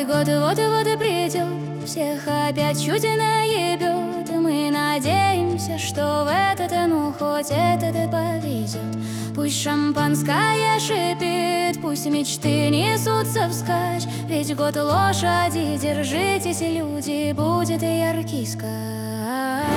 год вот-вот и придет, всех опять чуть наебет. Мы надеемся, что в этот, ну хоть этот и повезет. Пусть шампанское шипит, пусть мечты несутся вскачь. Ведь год лошади, держитесь, люди, будет яркий скач.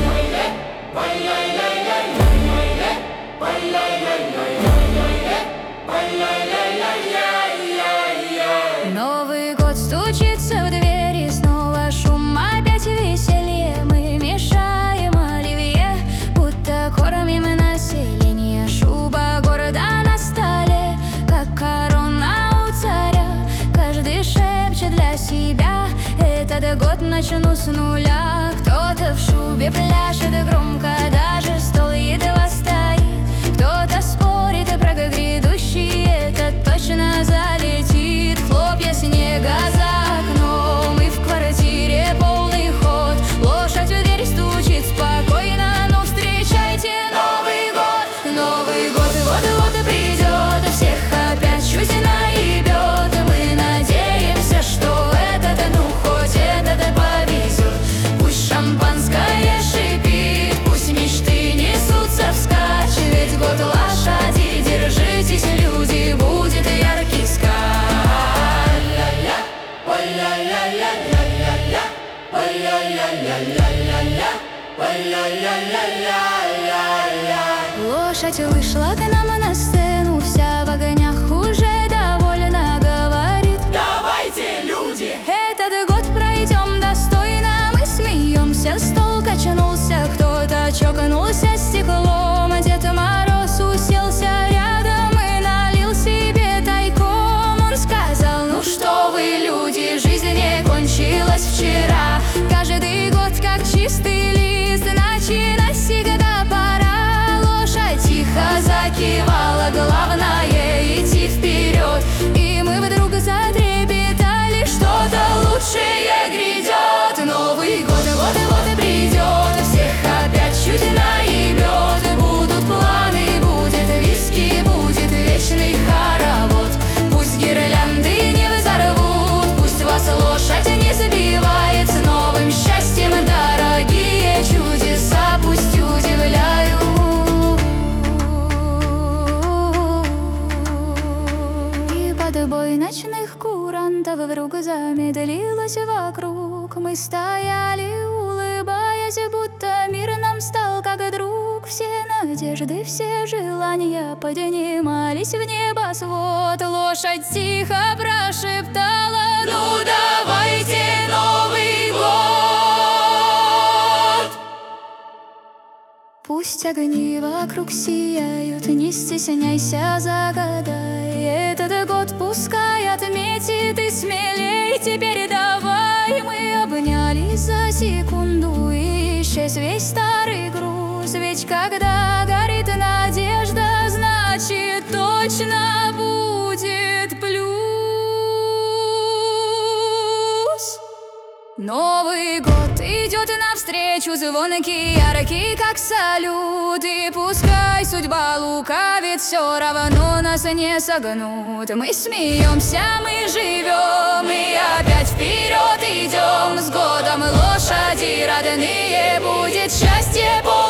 Новый год стучится в двери, снова шум, опять веселье. Мы мешаем оливье, будто кормим население. Шуба города на столе, как корона у царя. Каждый шепчет для себя: этот год начну с нуля. Кто-то в шубе пляшет громко, даже стол едва стоит. Кто-то спорит про грядущий, этот точно залетит. Хлопья снега за окном, и в квартире полный ход. Лошадь в дверь стучит спокойно, ну встречайте Новый год. Новый год вот-вот и придет, всех опять чуть наебет. Мы надеемся, что этот, ну хоть этот повезет. Пусть шампанское шипит, пусть мечты несутся вскачь. Ведь год лошади, держитесь, люди, будет яркий скач. Лошадь вышла к нам на сцену, вся в огнях, уже довольно говорит: давайте, люди! этот год пройдем достойно. Мы смеемся, стол качнулся, кто-то чокнулся стеклом. Дед Мороз уселся рядом и налил себе тайком. Он сказал: ну что вы, люди, жизнь не кончилась вчера. Каждый год как чистый лист, начинать всегда пора. Лошадь тихо закивала, главное идти вперед. И мы вдруг затрепетали, что-то лучшее грядет. Новый год вот-вот и придет, всех опять чуть наебет. Будут планы, будет виски, будет вечный хоровод. Пусть гирлянды не взорвут, пусть вас лошадь не забивает. С новым счастьем, дорогие чудеса, пусть удивляют. И под бой ночных курантов вдруг замедлилось вокруг. Мы стояли, улыбаясь, будто мир нам стал как друг. Все надежды, все желания поднимались в небосвод. Лошадь тихо прошептала: ну давайте Новый год. Пусть огни вокруг сияют, не стесняйся, загадай. Этот год пускай отметит и смелей теперь давай. Мы обнялись за секунду, и исчез весь старый груз. Ведь когда горит надежда, значит точно будет плюс. Новый год идет навстречу, звонкий, яркий, как салют. И пускай судьба лукавит, все равно нас не согнут. Мы смеемся, мы живем, и опять вперед идем. С годом лошади родные, будет счастье.